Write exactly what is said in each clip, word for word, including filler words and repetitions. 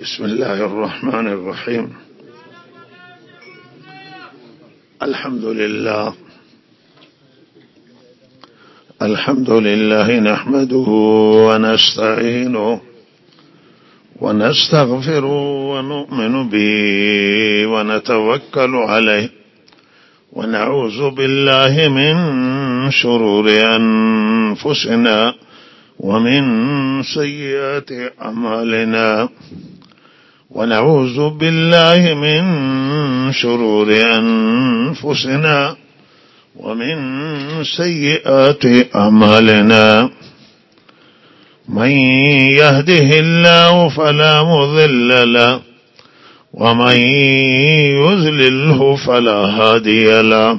بسم الله الرحمن الرحيم. الحمد لله الحمد لله نحمده ونستعينه ونستغفره ونؤمن به ونتوكل عليه ونعوذ بالله من شرور أنفسنا ومن سيئات أعمالنا ونعوذ بالله من شرور أنفسنا ومن سيئات أعمالنا من يهده الله فلا مضل له ومن يضلله فلا هادي له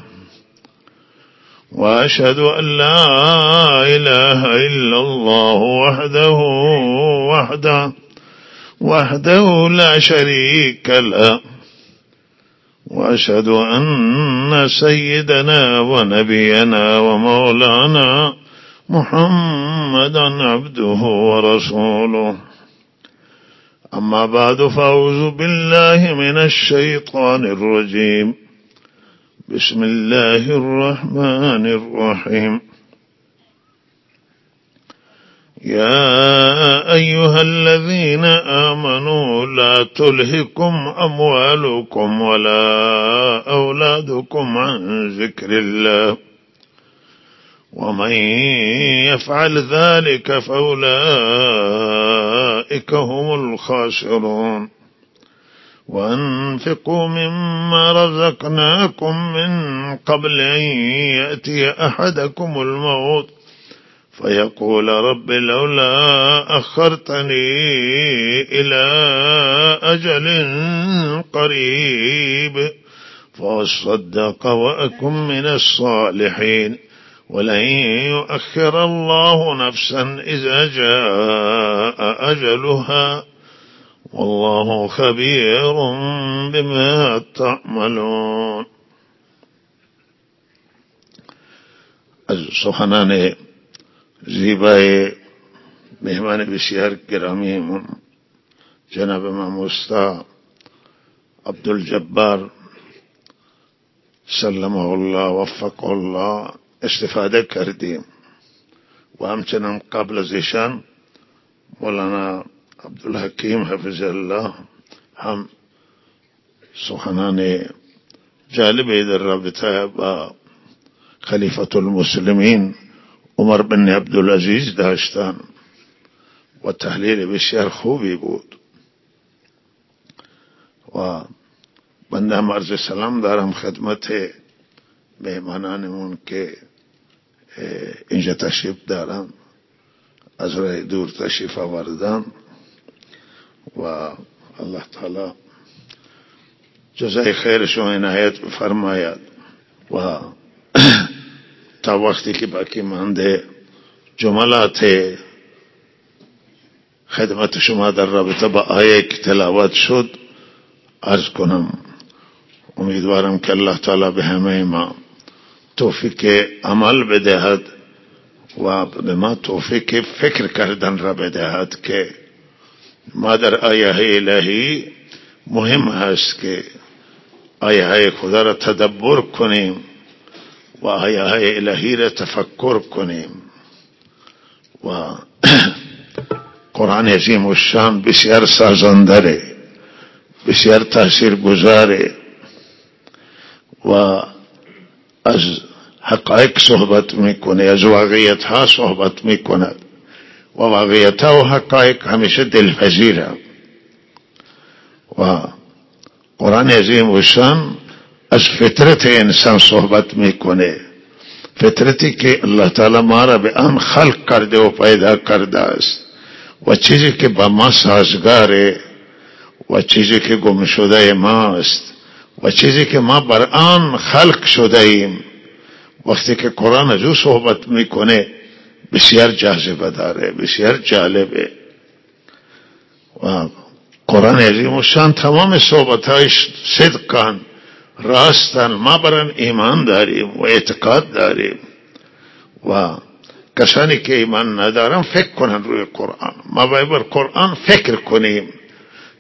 وأشهد أن لا إله إلا الله وحده وحده وحده لا شريك له وأشهد أن سيدنا ونبينا ومولانا محمدا عبده ورسوله. أما بعد فأعوذ بالله من الشيطان الرجيم. بسم الله الرحمن الرحيم. يا أيها الذين آمنوا لا تلهكم أموالكم ولا أولادكم عن ذكر الله ومن يفعل ذلك فأولئك هم الخاسرون. وأنفقوا مما رزقناكم من قبل أن يأتي أحدكم الموت فيقول رب لولا أخرتني إلى أجل قريب فأصدق وأكن من الصالحين ولن يؤخر الله نفسا إذا جاء أجلها والله خبير بما تعملون. از سخنان زیبای مهمان بسیار گرامیمون جناب ماموستا عبدالجبار سلمه الله وفقه الله استفاده کردیم و همچنان قبل از ایشان مولانا عبدالحکیم حفظ الله هم سخنان جالبی در رابطه با خلیفة المسلمین عمر بن عبدالعزیز داشتن و تحلیل بسیار خوبی بود و بنده هم عرض سلام دارم خدمت مهمانانمون که اینجا تشریف دارن از راه دور تشریف آوردن و الله تعالی جزای خیرشون عنایت بفرماید و تا وقتی که باقی مانده جملات خدمت شما در رابطه با آیه که تلاوت شد عرض کنم. امیدوارم که الله تعالی به همه ما توفیق عمل بدهد و به ما توفیق فکر کردن را بدهد که ما در آیه الهی مهم هست که آیه های خدا را تدبر کنیم و آیه های الهی را تفکر کنیم و قرآن عظیم الشان بسیار سازنده بسیار تاثیر گذاره و از حقایق صحبت میکنه از واقعیت ها صحبت میکند و واقعیت ها و حقایق همیشه دلپذیره و قرآن عظیم الشان از فطرت انسان صحبت میکنه، فطرتی که الله تعالی ما را به آن خلق کرده و پیدا کرده است و چیزی که با ما سازگاره و چیزی که گم شده ماست و چیزی که ما بر آن خلق شده ایم. وقتی که قرآن از او صحبت میکنه بسیار جاذبه داره، بسیار جالبه و قرآن عظیم الشان تمام صحبتهایش صدقان راستن. ما بر آن ایمان داریم و اعتقاد داریم و کسانی که ایمان ندارن فکر کنن روی قرآن. ما باید بر قرآن فکر کنیم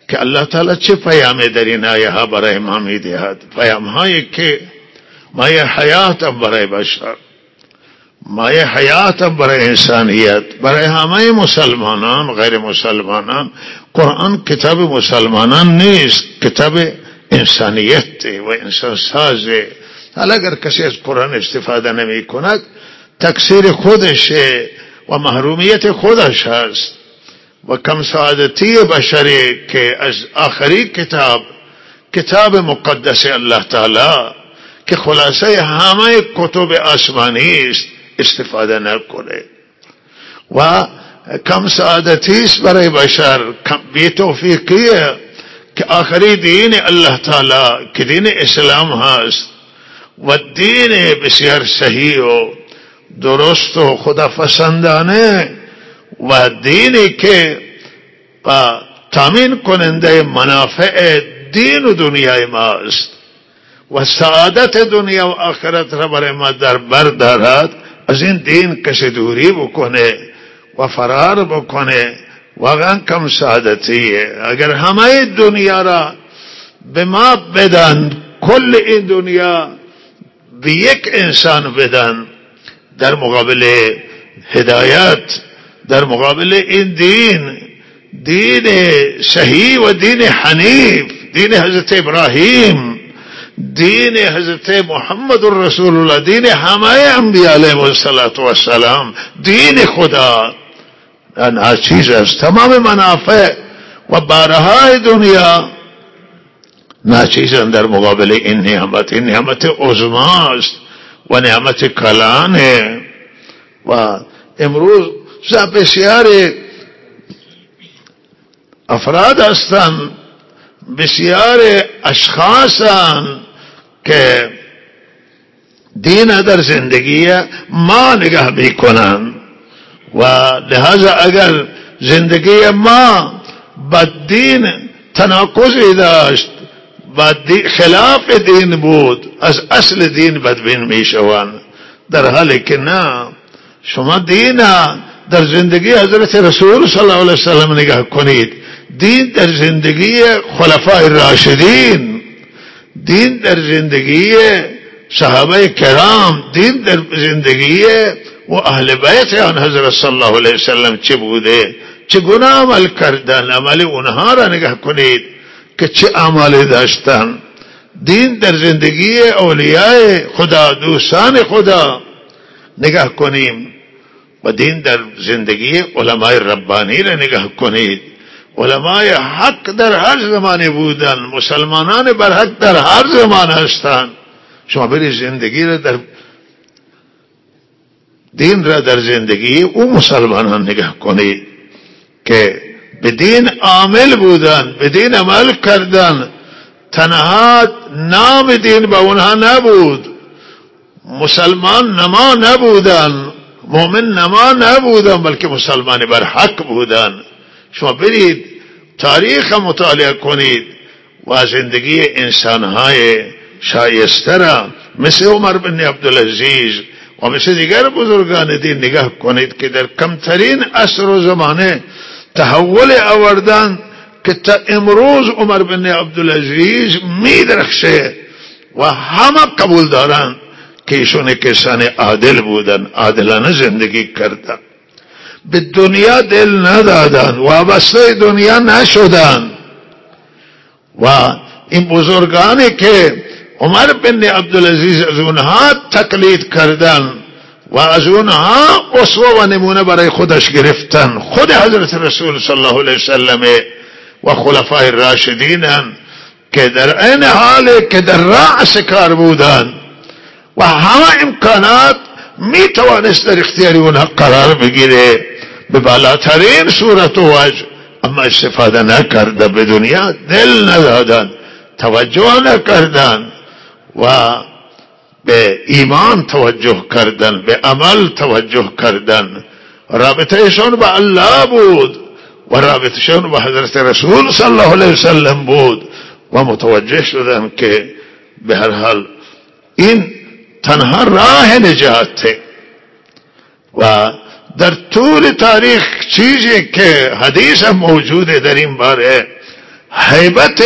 که الله تعالی چه پیامی در این آیه ها برای ما میدهد؟ پیام هایی که مایه حیات برای بشر، مایه حیات برای انسانیت، برای همه مسلمانان غیر مسلمانان. قرآن کتاب مسلمانان نیست، کتاب انسانیت و انسان سازه. حالا اگر کسی از قرآن استفاده نمی کند تقصیر خودشه و محرومیت خودش هست و کم سعادتی بشری که از آخری کتاب، کتاب مقدس الله تعالی که خلاصه همه کتب آسمانی است، استفاده نکنه. و کم سعادتی است برای بشر، بی توفیقیه که آخری دین الله تعالی که دین اسلام هست و دین بسیار صحیح و درست و خداپسندانه و دینی که تامین کننده منافع دین و دنیای ما است و سعادت دنیا و آخرت را برای ما در بر دارد، از این دین کسی دوری بکنه و فرار بکنه واقعا کم سعادتیه. اگر همه دنیا را به ما بدن، کل این دنیا به یک انسان بدن در مقابل هدایت، در مقابل این دین، دین صحیح و دین حنیف، دین حضرت ابراهیم، دین حضرت محمد رسول الله، دین همه انبیاء علیهم السلام، دین خدا ناچیز است. تمام منافع و بارهای دنیا ناچیزن در مقابل این نعمت. این نعمت عظما است و نعمت کلانه. و امروز بسیار افراد هستند، بسیار اشخاصن که دین در زندگی ما نگاه میکنن و لہذا اگر زندگی ما با دین تناقضی داشت، با خلاف دین بود، از اصل دین بدبین میشوند. در حالی که نه، شما دین در زندگی حضرت رسول صلی الله علیه وسلم نگاه کنید، دین در زندگی خلفای راشدین، دین در زندگی صحابه کرام، دین در زندگی و اهل بیت آن حضرت صلی الله علیه وسلم چه بوده، چگونه عمل کردن. عمل اونها را نگاه کنید که چه عملی داشتن. دین در زندگی اولیاء خدا، دوستان خدا نگاه کنیم و دین در زندگی علماء ربانی را نگاه کنید. علماء حق در هر زمانی بودن، مسلمانان بر حق در هر زمان هستند. شما برید زندگی را در دین را در زندگی او مسلمانان نگاه کنید که به دین عامل بودن، به دین عمل کردن. تنها نام دین با اونها نبود، مسلمان نما نبودن، مؤمن نما نبودن، بلکه مسلمان بر حق بودن. شما برید تاریخ مطالعه کنید و زندگی انسانهای شایسته را مثل عمر بن عبدالعزیز و مثل دیگر بزرگان دین نگاه کنید که در کمترین عصر و زمانه تحول آوردن که تا امروز عمر بن عبدالعزیز می درخشه و همه قبول دارن که ایشون کسان عادل بودن، عادلانه زندگی کردن، به دنیا دل ندادن، وابسته دنیا نشدن. و این بزرگانی که عمر بن عبدالعزیز از اونها تقلید کردن و از اونها اسوه و نمونه برای خودش گرفتن، خود حضرت رسول صلی الله علیه وسلم و خلفای راشدین که در این حال که در رأس کار بودن و همه امکانات می توانست در اختیار اونها قرار بگیره به بالاترین صورت و وجه، اما استفاده نکرده، به دنیا دل ندادن، توجه نکردن و به ایمان توجه کردن، به عمل توجه کردن. رابطهشون با الله بود و رابطهشون با حضرت رسول صلی الله علیه وسلم بود و متوجه شدن که به هر حال این تنها راه نجاته. و در طول تاریخ چیزی که حدیث موجوده در این باره، هیبت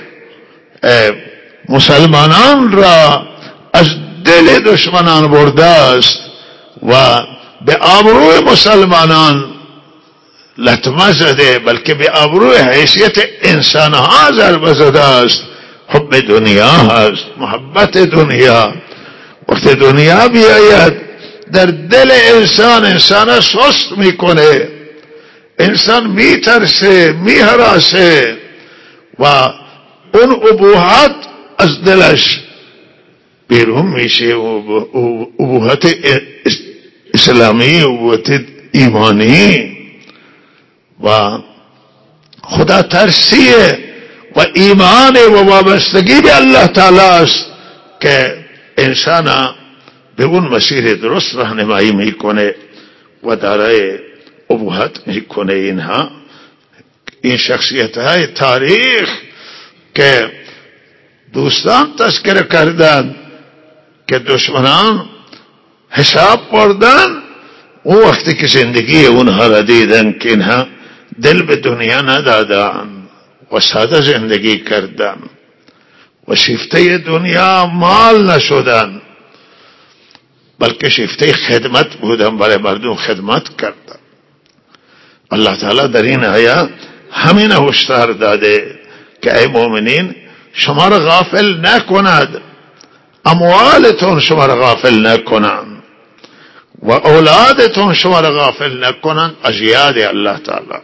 مسلمانان را از دل دشمنان برده است و به آبروی مسلمانان لطمه زده، بلکه به آبروی حیثیت انسانها ضربه زده است. حب دنیا هست، محبت دنیا. وقت دنیا بیاید در دل انسان، انسان سست میکنه، انسان میترسه، میهراسه و اون ابوهت از دلش بیرون میشه. ابوهت اسلامی، ابوهت ایمانی و خدا ترسیه و ایمان و وابستگی به الله تعالی است که انسان به اون مسیر درست راهنمایی میکنه و دارای ابوهت میکنه. اینها این شخصیت های تاریخ که دوستان تذکر کردند که دشمنان حساب بردن، اون وقتی که زندگی اونها را دیدن که اینها دل به دنیا ندادن و ساده زندگی کردن و شیفته دنیا مال نشدن، بلکه شیفته خدمت بودن، برای مردم خدمت کردن. الله تعالی در این آیه همین هشدار داده که ای مؤمنین شما را غافل نکند، اموالتون شما را غافل نکنند و اولادتون شما را غافل نکنند از یاد الله تعالی.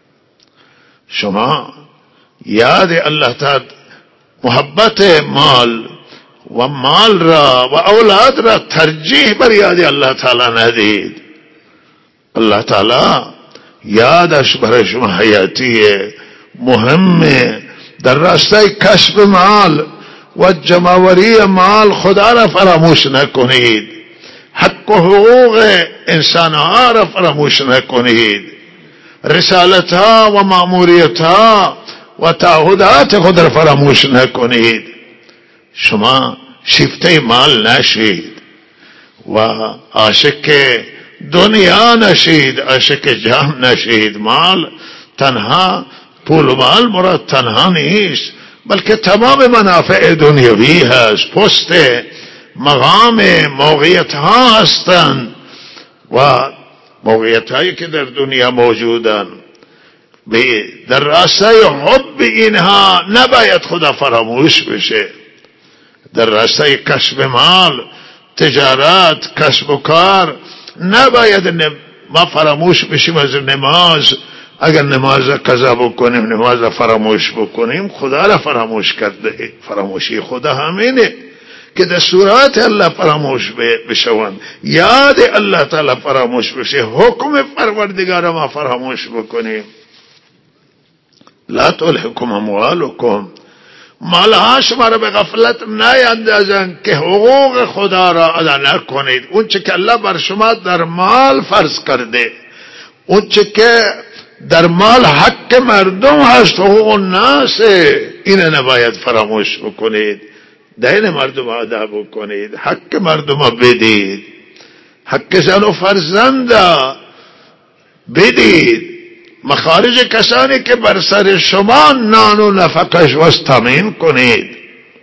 شما یاد الله تعالی، محبت مال و مال را و اولاد را ترجیح بر یاد الله تعالی ندید. الله تعالی یادش برای شما حیاتیه، مهمه. در راستای کسب مال و جمعوری مال خدا را فراموش نکنید، حق و حقوق انسانها را فراموش نکنید، رسالتها و مأموریتها و تعهدات خود را فراموش نکنید. شما شیفته مال نشید و عاشق دنیا نشید، عاشق جاه نشید. مال تنها، پول و مال مراد تنها نیست، بلکه تمام منافع دنیوی هست، پست، مقام، موقعیت ها هستند و موقعیت هایی که در دنیا موجودن. در راستای حب اینها نباید خدا فراموش بشه. در راستای کسب مال، تجارت، کسب و کار نباید ما فراموش بشیم از نماز. اگر نماز قضا بکنیم، نماز فراموش بکنیم، خدا را فراموش کرده. فراموشی خدا همینه که دستورات الله فراموش بشوند، یاد الله تعالی فراموش بشه، حکم پروردگار ما فراموش بکنیم. لا تلهکم اموالکم، مالها شما را به غفلت نیندازن که حقوق خدا را ادا نکنید. اون چه که الله بر شما در مال فرض کرده، اون چه که در مال حق مردم هست، حقوق الناس، این نباید فراموش بکنید. دین مردم ادا بکنید، حق مردم بدید، حق زن و فرزند بدید، مخارج کسانی که بر سر شما نان و نفقش وست تامین کنید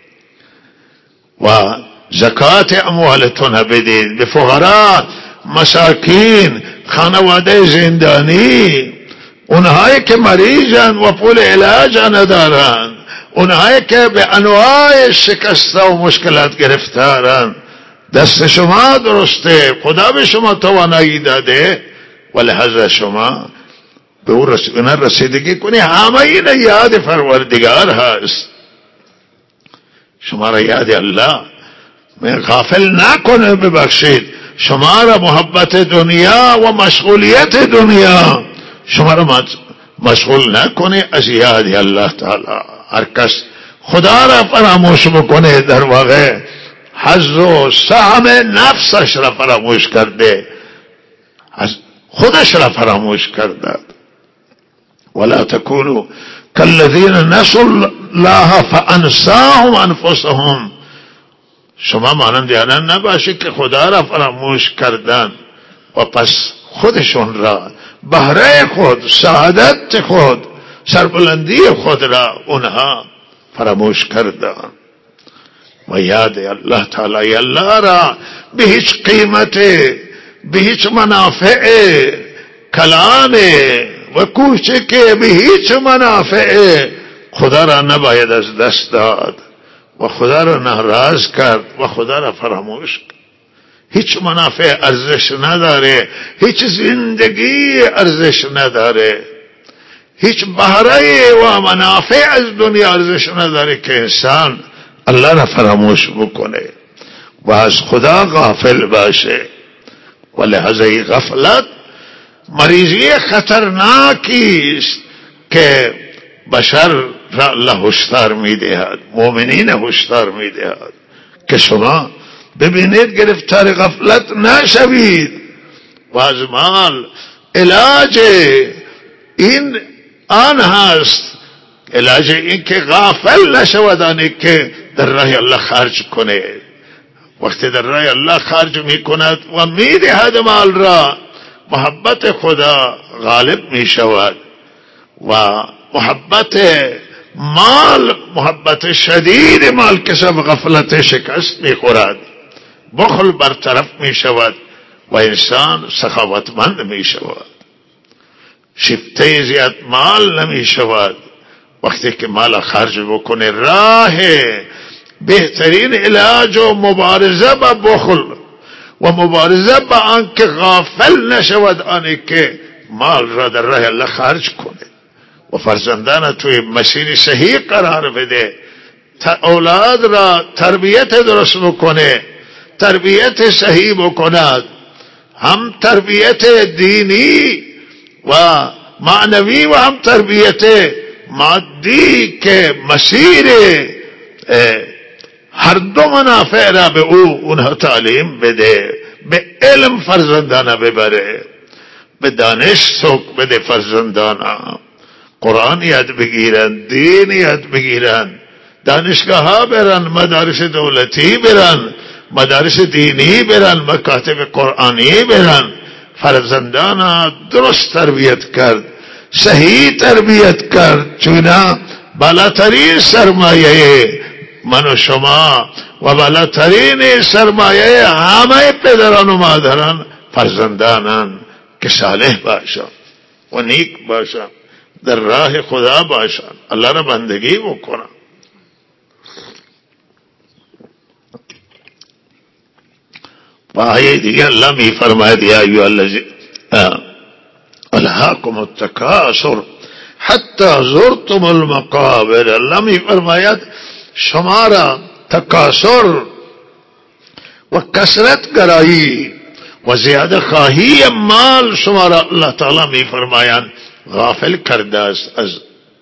و زکات اموالتون بدید به فقرا، مساکین، خانواده زندانی، اونهایی که مریضن و پول علاج ندارن، اونهایی که به انواع شکسته و مشکلات گرفتارن. دست شما درسته، خدا به شما توانایی داده و لحظه شما به اون رسیدگی کنی. همه این یاد پروردگار هست. شما را یاد الله غافل نکنه، ببخشید شما را محبت دنیا و مشغولیت دنیا شما را مشغول نکنه از یاد الله تعالی. هر کس خدا را فراموش بکنه، در واقع حظ و سهم نفسش را فراموش کرده، از خودش را فراموش کرده. ولا تكونوا كالذين نسوا الله فانساهم انفسهم. شما مانند آنان نباشید که خدا را فراموش کردن و پس خودشون را، بهره خود، سعادت خود، سربلندی خود را اونها فراموش کردند و یاد الله تعالی الله را به هیچ قیمت، به هیچ منافع کلان و کوچک، به هیچ منافع خدا را نباید از دست داد و خدا را ناراض کرد و خدا را فراموش کرد. هیچ منافع ارزش نداره، هیچ زندگی ارزش نداره، هیچ بهره و منافع از دنیا ارزش نداره که انسان الله را فراموش بکنه و از خدا غافل باشه. و لحظه غفلت مریضی خطرناکی است که بشر را الله هشدار میدهد، مؤمنین هشدار میدهد که شما ببینید گرفتار غفلت نشوید. و از مال علاج این آن هست، علاج این که غافل نشود، آنی که در راه الله خرج کنه. وقتی در راه الله خرج می کند و می دهد مال را، محبت خدا غالب می شود و محبت مال، محبت شدید مال که سب غفلت شکست می خورد، بخل برطرف می شود و انسان سخاوتمند می شود، شفته زیاد مال نمی شود. وقتی که مال خرج بکنه، راه بهترین علاج و مبارزه با بخل و مبارزه با آن که غافل نشود، آنی که مال را در راه الله خرج کنه و فرزندان توی مسیر صحیح قرار بده، اولاد را تربیت درست بکنه، تربیت صحیح بکند، هم تربیت دینی و معنوی و هم تربیت مادی که مسیر هر دو منافع را به او اونها تعلیم بده، به علم فرزندانه ببره، به دانش سوق بده فرزندانه، قرآن یاد بگیرن، دین یاد بگیرن، دانشگاه ها برن، مدارس دولتی برن، مدارس دینی برن، مکاتب قرآنی برن. فرزندانه درست تربیت کرد، صحیح تربیت کرد، چون بالاترین سرمایه من و شما و بالاترین سرمایه همه پدران و مادران فرزندانان که صالح باشن و نیک باشن، در راه خدا باشن، الله را بندگی بکنن. و آیه دیگه الله می فرماید یا ایها الذین الهاکم التکاثر حتی زرتم المقابر. الله می فرماید شما را تکاثر و کثرت گرایی و زیاده خواهی مال شما را الله تعالی می فرمایند غافل کرده است از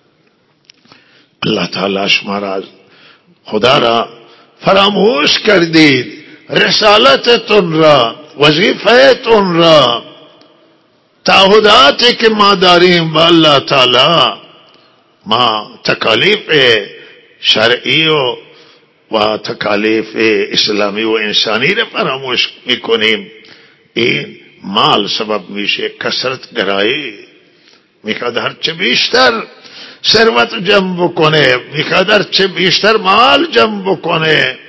الله تعالی. شما را خدا را فراموش کردید، رسالتتون را، وظیفهتون را، تعهداتی که ما داریم با الله تعالی، ما تکالیف شرعی و و تکالیف اسلامی و انسانی را فراموش میکنیم. این مال سبب میشه کثرت گرایی، میخواد هرچه بیشتر ثروت جمع بکنه، میخواد هرچه بیشتر مال جمع بکنه،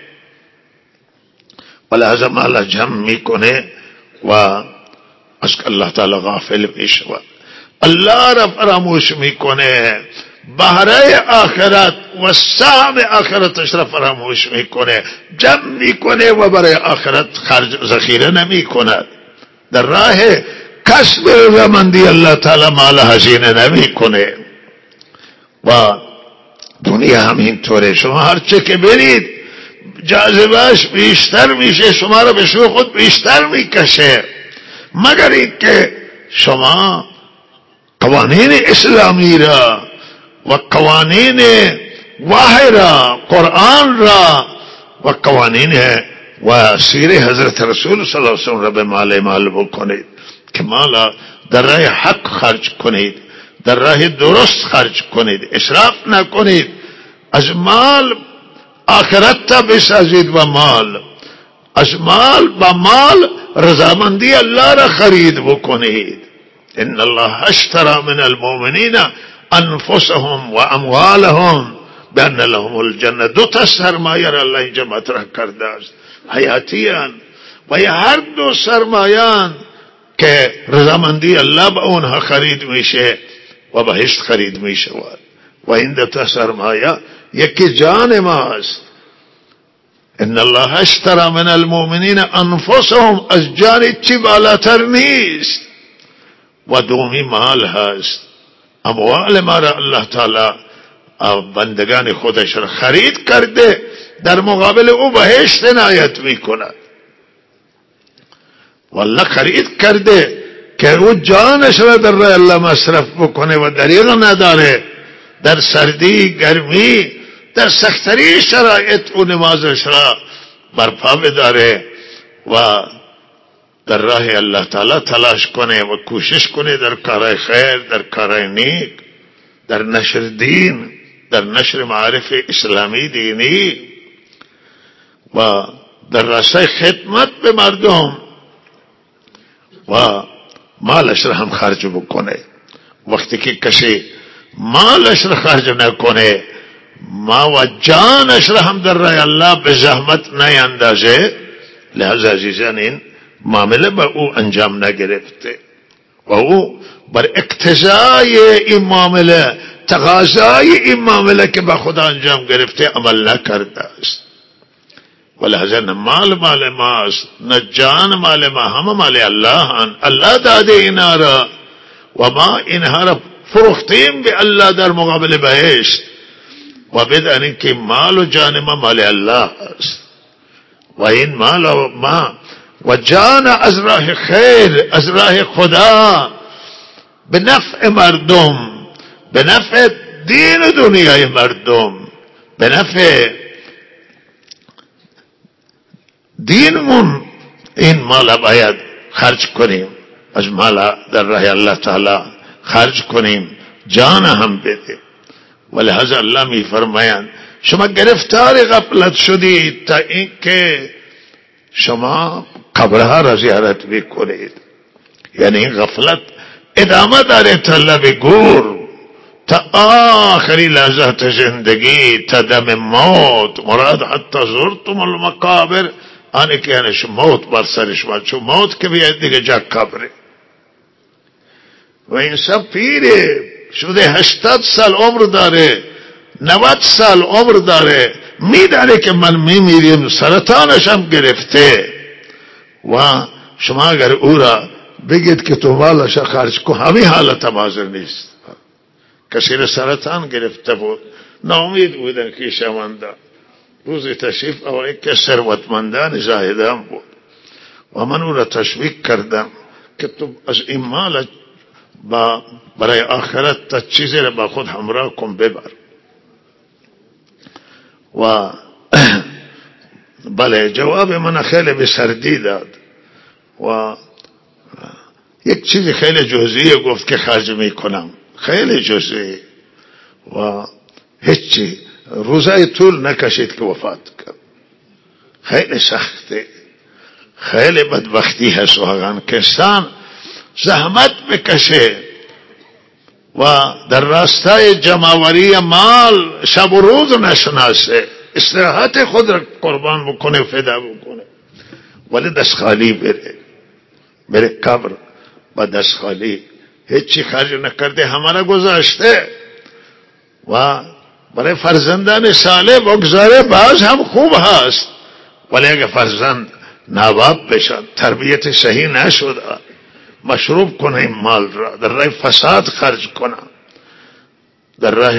ولهذا مال جمع میکنه و از الله تعالی غافل میشود، الله را فراموش میکنه، بهره آخرت و سهم آخرتش را فراموش میکنه، جمع میکنه و برای آخرت خرج ذخیره نمیکند، در راه کسب رضامندی الله تعالی مال هزینه نمیکنه. و دنیا هم اینطوره، شما هرچه که برید جاذبهش بیشتر میشه، شما را به سوی خود بیشتر میکشه، مگر اینکه شما قوانین اسلامی را و قوانین وحی را، قرآن را و قوانین و سیر حضرت رسول صلی الله علیه وسلم را به مال مال بکنید که مال در راه حق خرج کنید، در راه درست خرج کنید، اسراف نکنید، از مال آخرت تا بسازید و مال، از مال با مال رضامندی الله را خرید بکنید. ان الله اشترى من المؤمنین انفسهم و اموالهم بان لهم الجنه. دو تا سرمایه را الله اینجا مطرح کرده است، حیاتیان و یا هر دو سرمایان که رضامندی الله به اونها خرید میشه و بهشت خرید میشه. و این دو تا سرمایه یکی جان ماست، ان الله اشترى من المؤمنین انفسهم، از جان چی بالاتر نیست. و دومی مال هست، اموال ما را الله تعالی بندگان خودش را خرید کرده، در مقابل او بهشت عنایت میکند. والله خرید کرده که او جانش را در راه الله مصرف بکنه و دریغ نداره، در سردی گرمی در سختری شرایط او نمازش را برپا بداره و در راه الله تعالی تلاش کنه و کوشش کنه در کارهای خیر، در کارهای نیک، در نشر دین، در نشر معارف اسلامی دینی و در راسته خدمت به مردم و مالش را هم خرج بکنه. وقتی که کسی مالش را خرج نکنه، ما و جانش را هم در راه الله به زحمت نیندازه، لحاظ عزیزان این معامله با او انجام نگرفته و او بر اقتضای این معامله، تقاضای این معامله که با خدا انجام گرفته عمل نکرده است. و لحاظا نه مال مال ماست، نه جان مال ما، همه مال الله هن. الله داده اینا را و ما اینها را فروختیم به الله در مقابل بهشت. و بدانیم که مال و جان ما مال الله است و این مال و ما و جان از راه خیر، از راه خدا، به نفع مردم، به نفع دین و دنیای مردم، به نفع دینمون، این مال باید خرج کنیم، از مال در راه الله تعالی خرج کنیم، جان هم بده. ولهذا الله می فرمایند شما گرفتار غفلت شدید تا اینکه شما قبرها را زیارت بکنید. یعنی این غفلت ادامه داره تا لب گور، تا آخری لحظات زندگی، تا دم موت. مراد حتی زرتم المقابر، آنه که یعنی موت بر سر شما، چون موت که بیاید دیگه جا قبره. و این سب پیره شده، هشتاد سال عمر داره، نوت سال عمر داره، میداره که من میمیریم، سرطانش هم گرفته. و شما اگر او را بگید که تو مالش خرج کن، همین حالت هم حاضر نیست. کسی را سرطان گرفته بود، ناامید بودن که شمانده، روز تشریف آوری که ثروتمندان زاهدان بود و من او را تشویق کردم که تو از این مال با برای آخرت تا چیزی را با خود همراه کن ببر. و بله جواب من خیلی به سردی داد و یک چیز خیلی جزئی گفت که خرج می کنم، خیلی جزئی و هیچی. روزای طول نکشید که وفات کرد. خیلی سخته، خیلی بدبختی هست واقعا که انسان زحمت بکشه و در راستای جمعوری مال شب و روز نشناسه، استراحت خود را قربان بکنه، فدا بکنه، ولی دست خالی بره، بره قبر با دست خالی، هیچی خرج نکرده، همه گذاشته و برای فرزندان صالح بگذاره. باز هم خوب هست، ولی اگه فرزند ناباب بشن، تربیت صحیح نشده، مشروب کنه این مال را، در راه فساد خرج کنه، در راه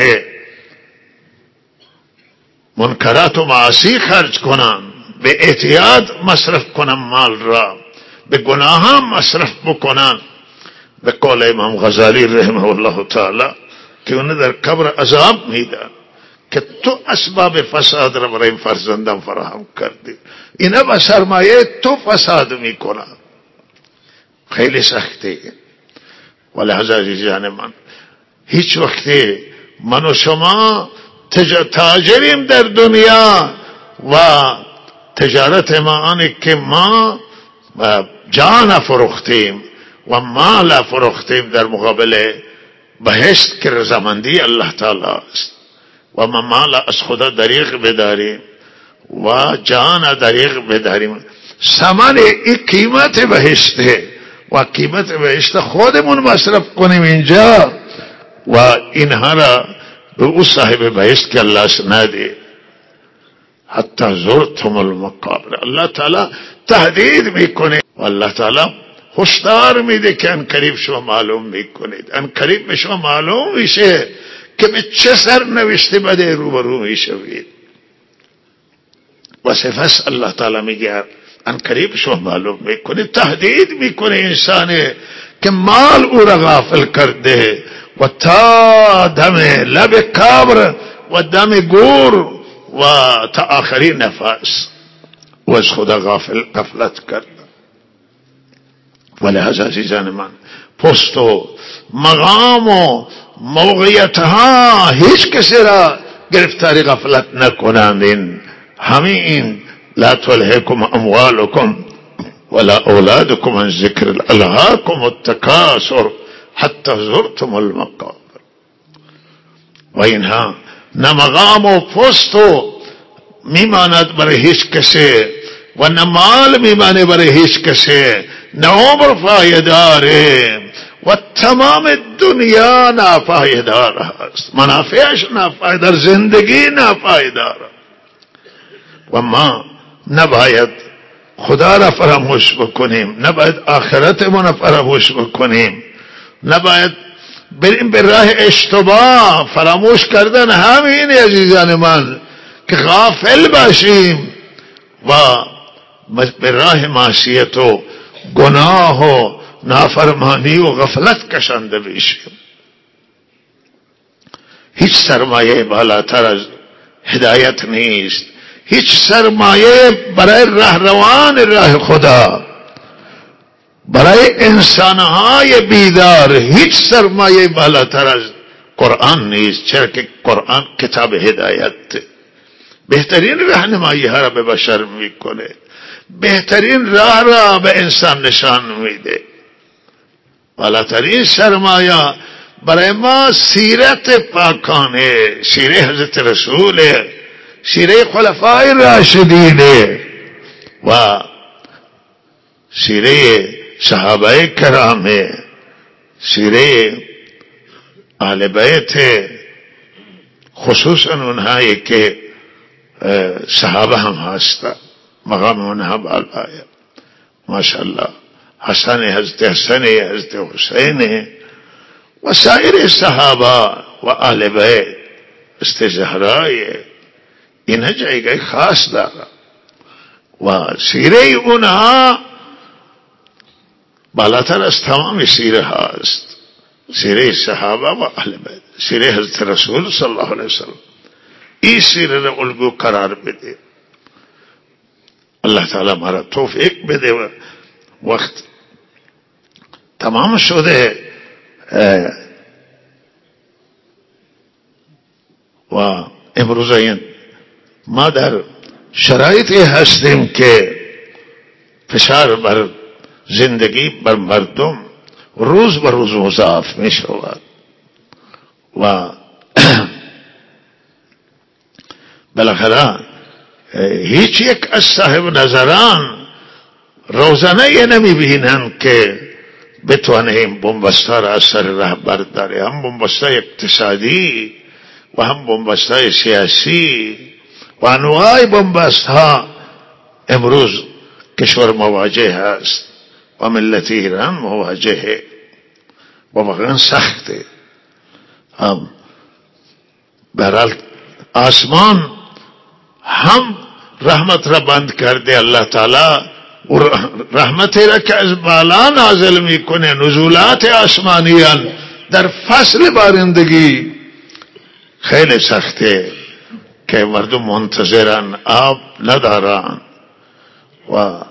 منکرات و معاصی خرج کنن، به اعتیاد مصرف کنن مال را، به گناه هم مصرف بکنن. به قول امام غزالی رحمه الله تعالی که اون در قبر عذاب میدن که تو اسباب فساد را برای فرزندان فراهم کردی، اینا با سرمایه تو فساد میکنن. خیلی سختی. ولهذا عزیزان من، هیچ وقتی من و شما تاجریم در دنیا و تجارت ما آنه که ما جان فروختیم و مال فروختیم در مقابل بهشت که رضامندی الله تعالی است و ما مال از خدا دریغ بداریم و جان دریغ بداریم، ثمن این قیمت بهشته و قیمت بهشت خودمون مصرف کنیم اینجا و اینها را به او صاحب بهشت که الله سناده. حتی زرتم المقابر، الله تعالی تهدید میکنه و الله تعالی هشدار میده که ان قریب شما معلوم میکنید، ان قریب به شما معلوم میشه که به چه سرنوشت بده روبرو میشوید. و سپس الله تعالی میگه ان قریب شما معلوم میکنه، تهدید میکنه انسانه که مال او را غافل کرده و تا دم لب قبر و دم گور و تا آخرین نفس و از خدا غافل غفلت کرد. ولهذا عزیزان من، پست و مقام و موقعیت ها هیچ کسی را گرفتاری غفلت نکنند. همین این لا تلهکم اموالکم ولا اولادکم عن ذکر الهاکم التکاثر حتی زرتم المقابر. و اینها نه مقام و پست و میماند برای هیچ کسی و نه مال میمانه برای هیچ کسی، نه عمر پایداره و تمام دنیا ناپایدار است، منافعش ناپایدار، زندگی ناپایدار. و ما نباید خدا را فراموش بکنیم، نباید آخرتمون را فراموش بکنیم، نباید بریم به راه اشتباه. فراموش کردن همین عزیزان من که غافل باشیم و به راه معصیت و گناه و نافرمانی و غفلت کشانده بشیم. هیچ سرمایه بالاتر از هدایت نیست، هیچ سرمایه برای رهروان راه خدا، برای انسانهای بیدار هیچ سرمایه بالاتر از قرآن نیست، چرا که قرآن کتاب هدایت بهترین راهنمایی ها را به بشر میکنه، بهترین راه را به انسان نشان میده. بالاترین سرمایه برای ما سیرت پاکانه، سیره حضرت رسول، سیره خلفای راشدین و سیره صحابه کرام، سیره اهل بیت، خصوصا اونهایی که صحابه هم هستند، مقام اونها بالایه ماشاءالله. حسن حضرت حسن، حضرت حسین و سایر صحابه و اهل بیت، استزهرای، اینها جایگاه خاص داره و سیره اونها بالاتر از تمام سیره هاست. سیره صحابه و اهل بیت، سیره حضرت رسول صلی الله علیه وسلم، این سیره را الگو قرار بده. الله تعالی مرا توفیق بده. و وقت تمام شده و امروز این ما در شرایطی هستیم که فشار بر زندگی بر مردم روز به روز مضاعف می شود و بالاخره هیچ یک از صاحب نظران روزانه نمی بینند که بتوانه این بنبستا را از سر راه برداره. هم بنبستا اقتصادی و هم بنبستا سیاسی و انواع بنبست ها امروز کشور مواجه هست و ملت ایران مواجهه و واقعا سخته. هم برحال آسمان هم رحمت را بند کرده الله تعالی، و رحمتی را که از بالا نازل میکنه، نزولات آسمانیان در فصل بارندگی خیلی سخته که مردم منتظرن، آب ندارن و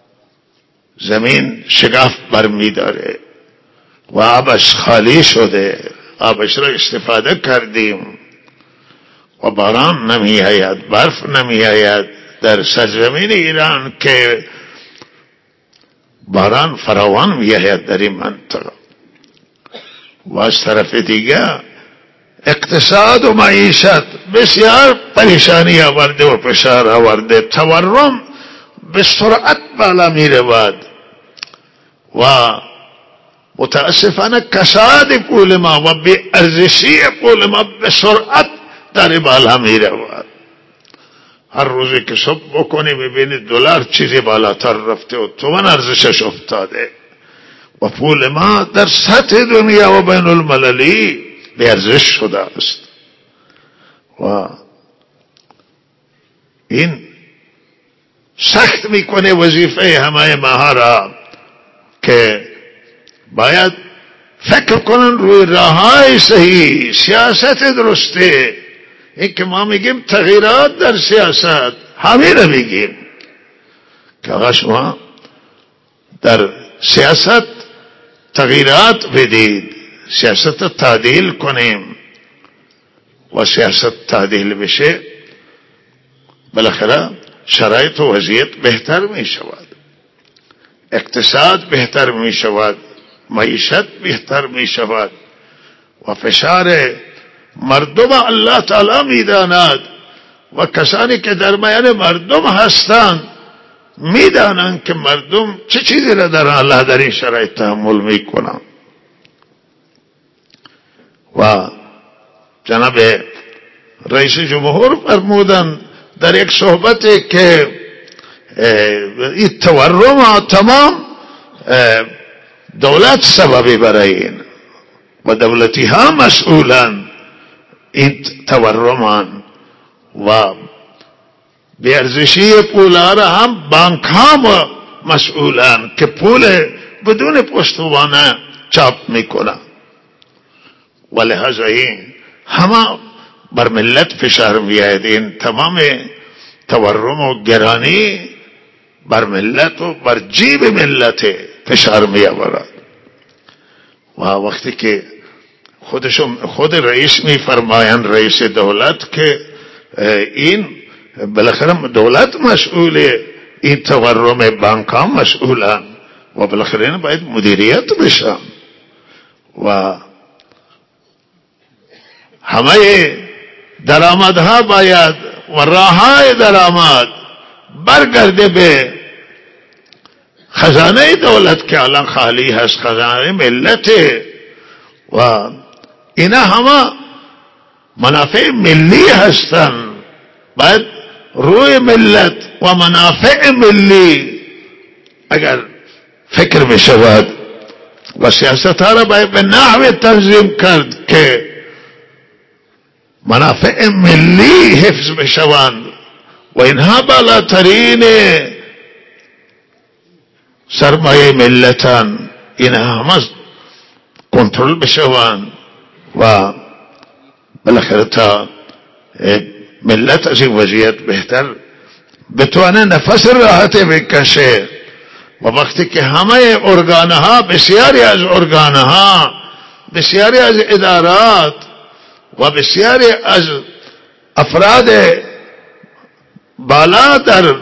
زمین شگاف برمی داره و آبش خالی شده، آبش را استفاده کردیم و باران نمی آید، برف نمی آید. در سرزمین ایران که باران فراوان می آید در این منطقه و از طرف دیگر اقتصاد و معیشت بسیار پریشانی آورده و فشار آورده. تورم به سرعت بالا می رود و متاسفانه کساد پول ما و بی ارزشی پول ما به سرعت در بالا می رود. هر روزی که صبح بکنی میبینی دلار چیزی بالاتر رفته و تومن ارزشش افتاده و پول ما در سطح دنیا و بین المللی بی ارزش شده است و این سخت میکنه وظیفه همه ما را که باید فکر کنن روی راههای صحیح، سیاست درسته. این که ما میگیم تغییرات در سیاست، همین رو میگیم که آقا شما در سیاست تغییرات بدید، سیاست تعدیل کنیم و سیاست تعدیل بشه بالاخره شرایط و وضعیت بهتر می شود، اقتصاد بهتر می شود، معیشت بهتر می شود و فشار مردم الله تعالی می داند و کسانی که در میان مردم هستند می دانند که مردم چه چیزی را در الله در این شرایط تحمل می کنند. و جناب رئیس جمهور فرمودند در یک صحبتی که این تورم تمام دولت سببی برای این و دولتی ها مسئولن این تورمان و بیارزشی پول ها را هم بانک ها مسئولن که پول بدون پشتوانه چاپ میکنن و لحاظا این همه بر ملت فشار میاد. این تمام تورم و گرانی بر ملت و بر جیب ملت فشار میآورد و وقتی که خودشون خود رئیس میفرمایند، رئیس دولت، که این بالاخره دولت مسئوله، این تورم بانک ها مسئولن و بالاخره این باید مدیریت بشن و همه درآمدها باید و راههای درآمد برگرده به خزانه دولت که الان خالی هست، خزانه ملت و اینا همه منافع ملی هستن. باید روی ملت و منافع ملی اگر فکر بشود و سیاست ها را باید به نحو تنظیم کرد که منافع ملی حفظ بشوند و اینها بالاترین سرمایه ملتان، اینها همه کنترل بشوند و بالاخره تا ملت از این وضعیت بهتر بتوانه نفس راحت بکشه و وقتی که همه ارگانها، بسیاری از ارگانها، بسیاری از ادارات و بسیاری از افراد بالا در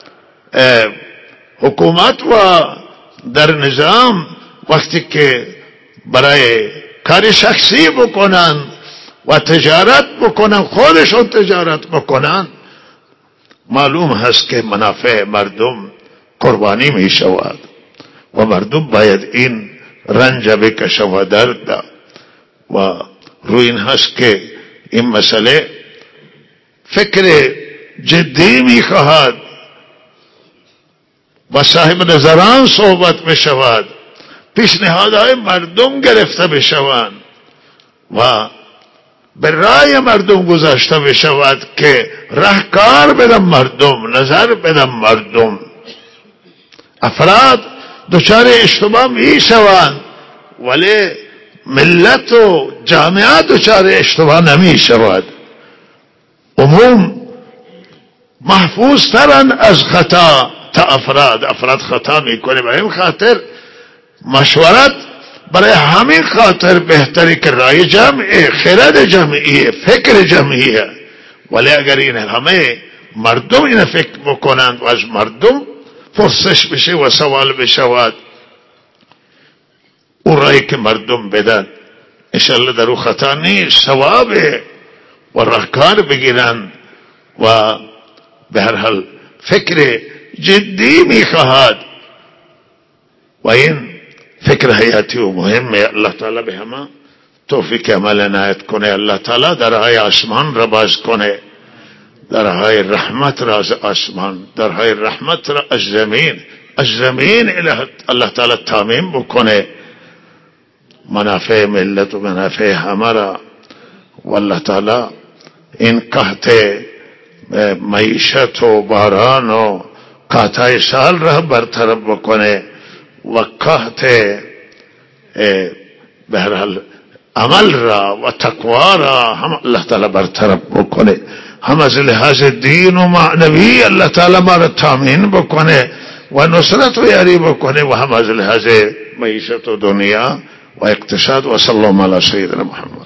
حکومت و در نظام وقتی که برای کار شخصی بکنن و تجارت بکنن، خودشون تجارت بکنن، معلوم هست که منافع مردم قربانی می شود و مردم باید این رنج بکشه و درد و روی این هست که این مسئله فکر جدی می خواهد و صاحب نظران صحبت بشود، پیشنهادهای مردم گرفته بشوند و به رای مردم گذاشته بشود که راهکار بدن مردم، نظر بدن مردم. افراد دچار اشتباه می شوند ولی ملت و جامعه دچار اشتباه نمی شود. عموم محفوظ ترن از خطا تا افراد. افراد خطا میکنه، برای این خاطر مشورت برای همین خاطر بهتری که رای جمعی، خرد جمعی، فکر جمعی. ولی اگر این همه مردم این فکر بکنند و از مردم پرسش بشه و سوال بشود، اون رای که مردم بدن انشالله در او خطا نیست، ثوابه و راهکار بگیرند و به هر حال فکر جدی میخواهد و این فکر حیاتی و مهمه. الله تعالی به همه توفیق عمل عنایت کنه. الله تعالی درهای آسمان را باز کنه، درهای رحمت را از آسمان، درهای رحمت را از زمین، از زمین الله تعالی تامین بکنه، منافع ملت و منافع همه را. والله تعالی این قحط معیشت و باران و قحطای سال را برطرف بکنه و قحط به هر حال عمل را و تقوا را هم الله تعالی برطرف بکنه. هم از لحاظ دین و معنوی الله تعالی ما را تامین بکنه و نصرت و یاری بکنه و هم از لحاظ معیشت و دنیا و اقتصاد. و صلی الله علی سیدنا محمد.